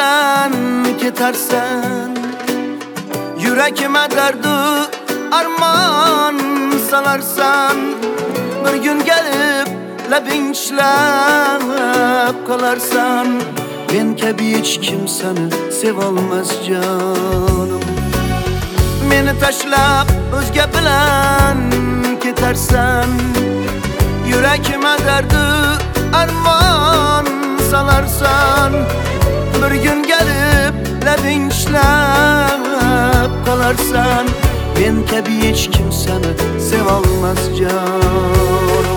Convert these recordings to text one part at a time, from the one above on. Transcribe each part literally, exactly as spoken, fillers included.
bilan ketarsan. Yürekime derdi armon salarsan. Bir gün gelip labing ishlab qolarsan. Men kabi hech kim seni sevolmas canım. Meni tashlab o'zga bilan ketarsan. Yürekime derdi armon salarsan. Bir gün gelip labing ishlab qolarsan. Men kabi hech kim seni sevolmas canım.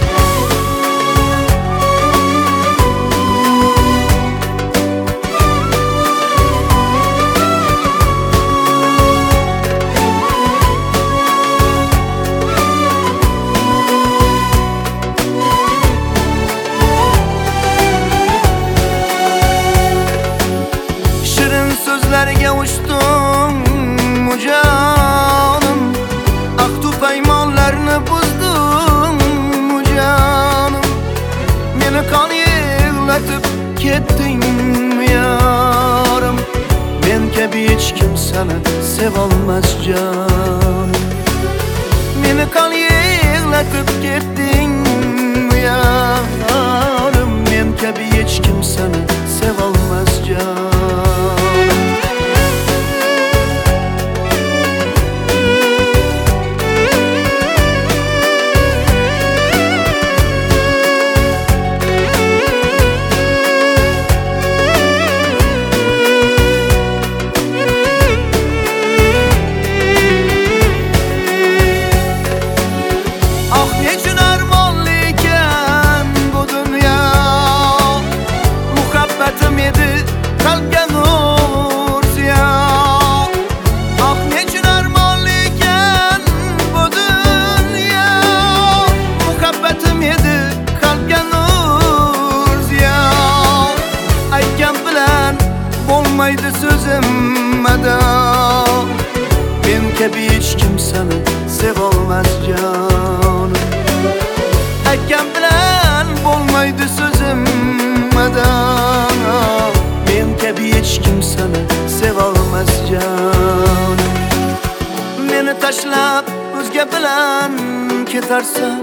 Sözlerge uçtum mu canım? Aktu peymanlarını buzdum mu canım? Beni kan yığlatıp kettin mi yarım? Ben kabi hiç kim seni sevolmas canım. Beni kan yığlatıp kettin mi yarım? Ben kabi hiç kim seni sevolmas canım. Olmaydı sözümmede. Ben kabi hiç kim seni sevolmas canım. Aytgan bilan olmaydı sözümmede. Ben kabi hiç kim seni sevolmas canım. Meni tashlab o'zga bilan ketarsan.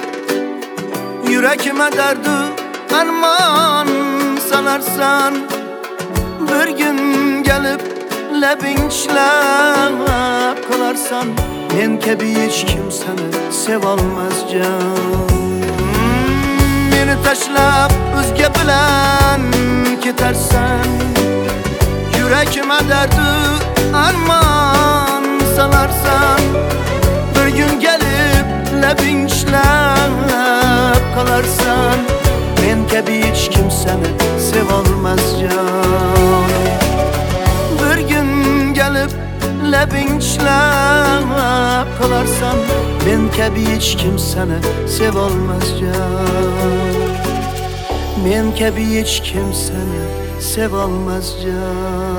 Yurakime derdi armon salarsan. Bir gün gelip labing ishlab qolarsan. Men kabi hech kim seni sevolmas canım. Meni tashlab o'zga bilan ketarsan. Yurakime derdi armon salarsan. Bir gün gelip labing ishlab qolarsan. Men kabi hech kim seni sevolmas canım. Bir gün gelip labing ishlab qolarsan. Men kabi hech kim seni sevolmas canım. Men kabi hech kim seni sevolmas canım.